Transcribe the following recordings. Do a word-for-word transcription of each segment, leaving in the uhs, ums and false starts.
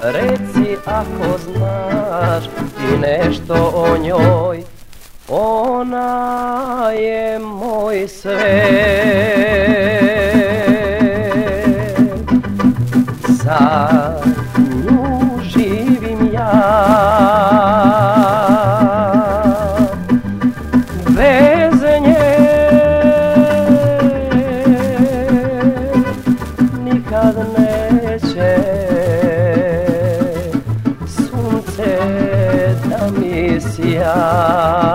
Reci ako znaš ti nešto o njoj, ona je moj svet. Za nju živim ja, bez nje nikad neće sunce da mi sja.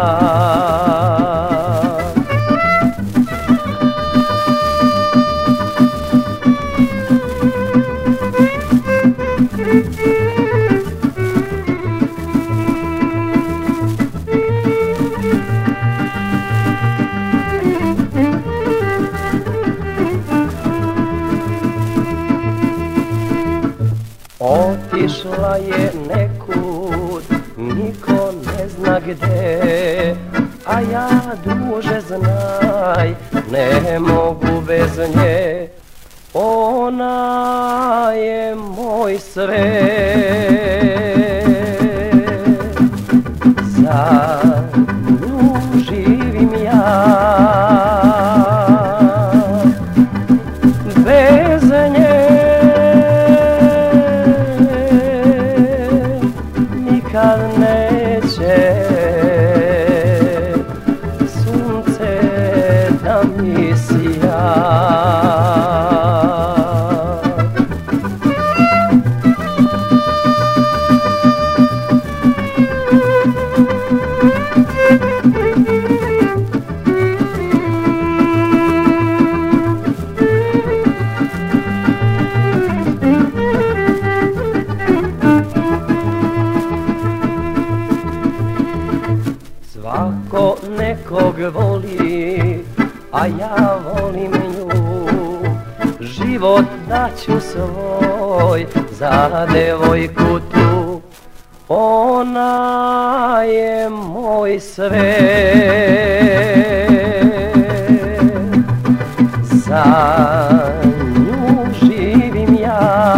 Otišla je nekud, niko ne zna gde, a ja duže znaj, ne mogu bez nje. Ona je moj svet, za nju živim ja, bez nje nikad neće sunce da mi sja. Svako nekog voli, a ja volim nju. Život daću svoj za devojku tu. Ona je moj svet, za nju živim ja,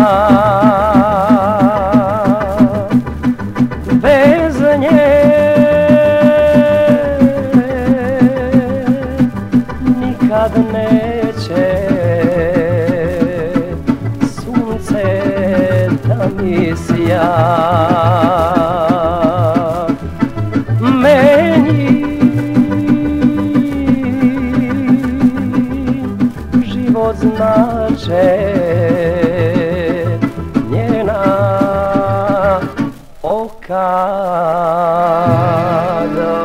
bez nje nikad neće sunce da mi sja. Meni život znače njena oka.